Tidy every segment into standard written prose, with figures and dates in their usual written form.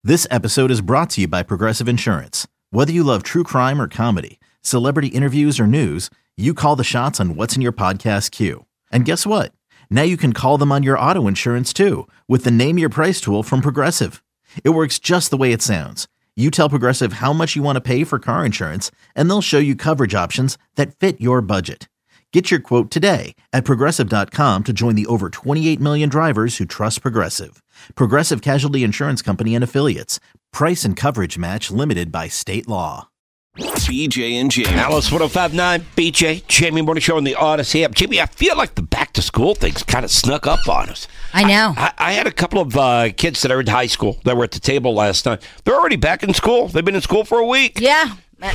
This episode is brought to you by Progressive Insurance. Whether you love true crime or comedy, celebrity interviews or news, you call the shots on what's in your podcast queue. And guess what? Now you can call them on your auto insurance too with the Name Your Price tool from Progressive. It works just the way it sounds. You tell Progressive how much you want to pay for car insurance, and they'll show you coverage options that fit your budget. Get your quote today at Progressive.com to join the over 28 million drivers who trust Progressive. Progressive Casualty Insurance Company and Affiliates. Price and coverage match limited by state law. BJ and Jamie. Alice 105.9, BJ, Jamie Morning Show on the Odyssey app. Jamie, I feel like the back-to-school thing's kind of snuck up on us. I know. I had a couple of kids that are in high school that were at the table last night. They're already back in school. They've been in school for a week. Yeah.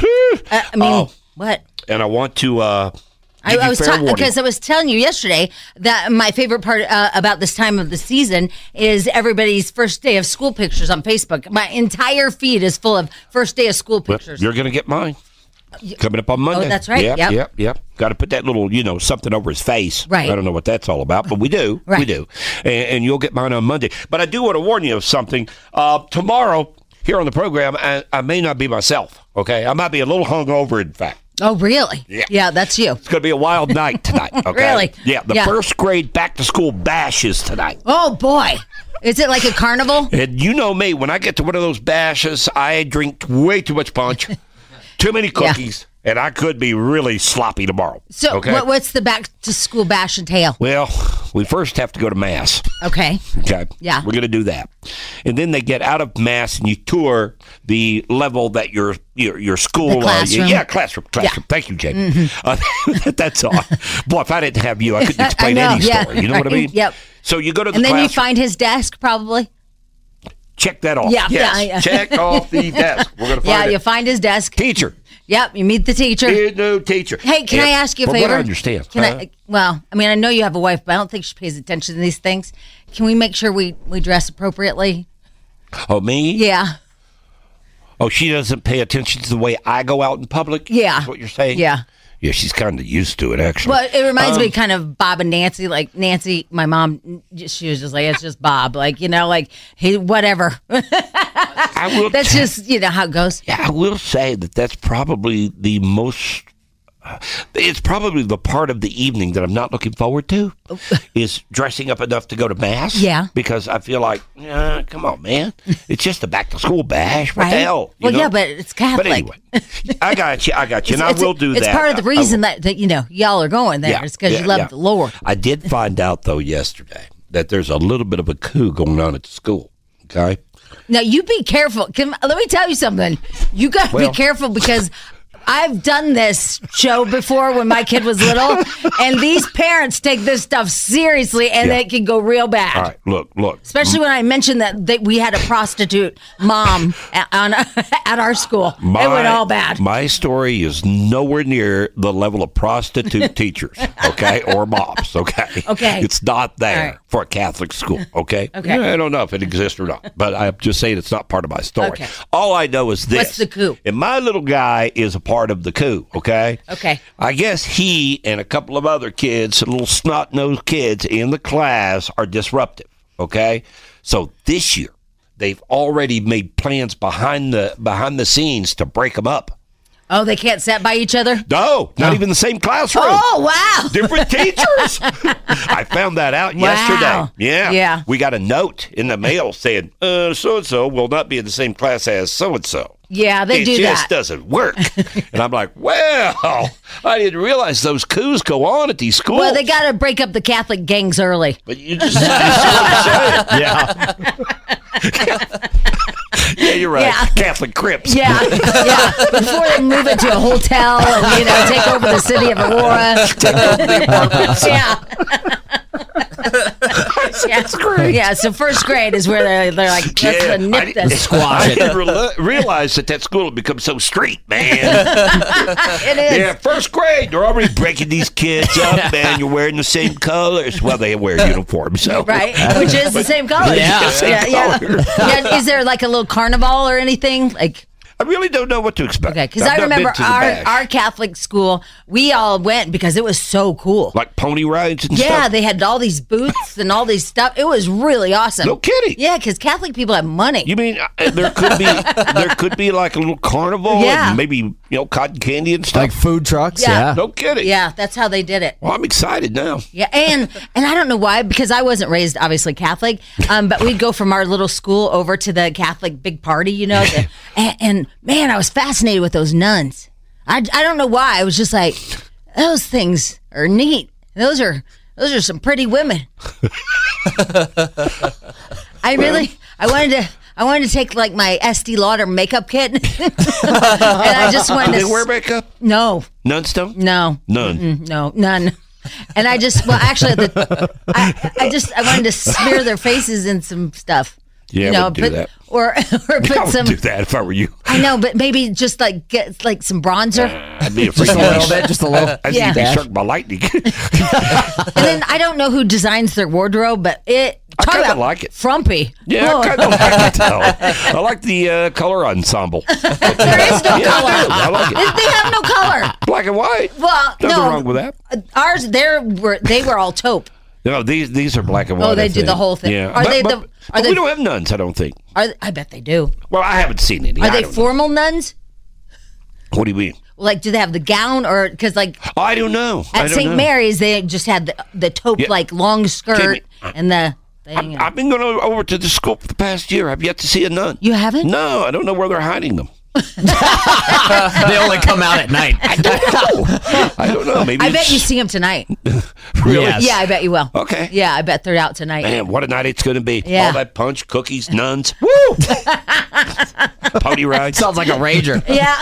What? And I want to... I was because I was telling you yesterday that my favorite part about this time of the season is everybody's first day of school pictures on Facebook. My entire feed is full of first day of school pictures. Well, you're going to get mine coming up on Monday. Oh, that's right. Yep. Got to put that little, something over his face. Right. I don't know what that's all about, but we do. Right. We do. And you'll get mine on Monday. But I do want to warn you of something. Tomorrow here on the program, I may not be myself. Okay, I might be a little hungover, in fact. Oh, really? Yeah, that's you. It's going to be a wild night tonight. Okay? Really? Yeah, the first grade back-to-school bash is tonight. Oh, boy. Is it like a carnival? And you know me, when I get to one of those bashes, I drink way too much punch, too many cookies, and I could be really sloppy tomorrow. So what's the back-to-school bash entail? Well, we first have to go to Mass. Okay. Yeah. We're going to do that. And then they get out of Mass and you tour the level that your school... The classroom. Classroom. Yeah. Thank you, Jamie. Mm-hmm. That's all. Boy, if I didn't have you, I couldn't explain any story. You know what I mean? Yep. So you go to the And then classroom. you find his desk, probably? Check that off. Yeah. Yes. Yeah. Check off the desk. We're going to find you find his desk. Teacher. Yep, you meet the teacher. New teacher. Hey, can I ask you a from favor? What I understand. I know you have a wife, but I don't think she pays attention to these things. Can we make sure we dress appropriately? Oh, me? Yeah. Oh, she doesn't pay attention to the way I go out in public? Yeah. That's what you're saying? Yeah. Yeah, she's kind of used to it, actually. Well, it reminds me kind of Bob and Nancy. Like, Nancy, my mom, she was just like, it's just Bob. Like, hey, whatever. That's just, how it goes. Yeah, I will say that's probably the most... it's probably the part of the evening that I'm not looking forward to is dressing up enough to go to Mass. Yeah. Because I feel like, come on, man. It's just a back-to-school bash. What the hell? Yeah, but it's Catholic. But anyway, I got you. And I will do that. It's part of the reason that y'all are going there. Yeah, it's because you love the Lord. I did find out, though, yesterday that there's a little bit of a coup going on at the school. Okay? Now, you be careful. Let me tell you something. You got to be careful because... I've done this show before when my kid was little, and these parents take this stuff seriously, and it can go real bad. All right, look. Especially when I mentioned that we had a prostitute mom at our school. It went all bad. My story is nowhere near the level of prostitute teachers, okay, or moms, okay? Okay. It's not there for a Catholic school, okay? Okay. I don't know if it exists or not, but I'm just saying it's not part of my story. Okay. All I know is this. What's the coup? And my little guy is a part of the coup, okay? Okay. I guess he and a couple of other kids, little snot-nosed kids in the class, are disruptive, okay? So this year, they've already made plans behind the scenes to break them up. Oh, they can't sit by each other? No, not even the same classroom. Oh, wow. Different teachers. I found that out yesterday. Yeah. We got a note in the mail saying, so-and-so will not be in the same class as so-and-so. Yeah, they do that. It just doesn't work. And I'm like, well, I didn't realize those coups go on at these schools. Well, they got to break up the Catholic gangs early. But you see what I'm saying? Yeah. Yeah, you're right. Yeah. Catholic Crips. Yeah. Before they move it to a hotel and, take over the city of Aurora. Take over the apartments. That's great. Yeah, so first grade is where they're like, let's nip this. I didn't realize that school had become so street, man. It is. Yeah, first grade, they're already breaking these kids up, man. You're wearing the same colors. Well, they wear uniforms, so. Right, which is the same color. Yeah. Yeah. Is there like a little carnival or anything? Like, I really don't know what to expect. Okay, because I've I not been remember to the bash. our Catholic school, we all went because it was so cool. Like pony rides and Yeah, stuff? they had all these booths and all these stuff. It was really awesome. No kidding. Yeah, because Catholic people have money. You mean there could be like a little carnival Yeah. and maybe, cotton candy and stuff? Like food trucks. Yeah. Yeah. No kidding. Yeah, that's how they did it. Well, I'm excited now. Yeah, and I don't know why, because I wasn't raised obviously Catholic, but we'd go from our little school over to the Catholic big party, and man, I was fascinated with those nuns. I don't know why. I was just like, those things are neat. Those are some pretty women. I wanted to take like my Estee Lauder makeup kit, and I just wanted Do to they wear makeup? No, Nuns don't? no, None. no, none. And I wanted to smear their faces in some stuff. Yeah, I would do that. Or I put would some. do that if I were you. I know, but maybe just like get like some bronzer, I'd be afraid Just a little bit. Just a little. I'd Yeah. be struck by lightning. and then I don't know who designs their wardrobe, but I talk kinda about like it. frumpy. Yeah, Oh, I kind of like it though. I like the color ensemble. there is no Yeah, color. I like it. They have no color. Black and white. Well, Nothing no, wrong with that. Ours, they were all taupe. No, these are black and white. Oh, they I do the think. whole thing. Yeah, Are they but we don't have nuns. I don't think. I bet they do. Well, I haven't seen any. Are I they don't know. formal nuns? What do you mean? Like, do they have the gown, or because like I don't know. I at don't St. know. Mary's they just had the taupe Yeah. like long skirt Jamie, and the thing. I've been going over to the school for the past year. I've yet to see a nun. You haven't? No, I don't know where they're hiding them. They only come out at night. I don't know. Maybe I bet it's- you see them tonight. Really? Yes. Yeah, I bet you will. Okay. Yeah, I bet they're out tonight. Man, what a night it's going to be. Yeah. All that punch, cookies, nuns. Woo! Pony rides. Sounds like a rager. Yeah.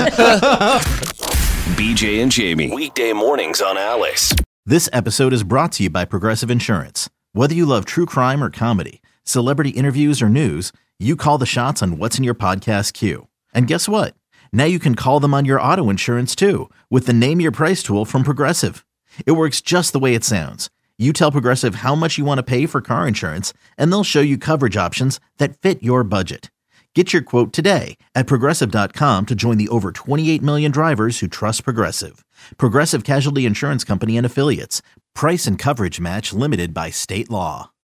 BJ and Jamie. Weekday mornings on Alice. This episode is brought to you by Progressive Insurance. Whether you love true crime or comedy, celebrity interviews or news, you call the shots on what's in your podcast queue. And guess what? Now you can call them on your auto insurance too with the Name Your Price tool from Progressive. It works just the way it sounds. You tell Progressive how much you want to pay for car insurance, and they'll show you coverage options that fit your budget. Get your quote today at Progressive.com to join the over 28 million drivers who trust Progressive. Progressive Casualty Insurance Company and Affiliates. Price and coverage match limited by state law.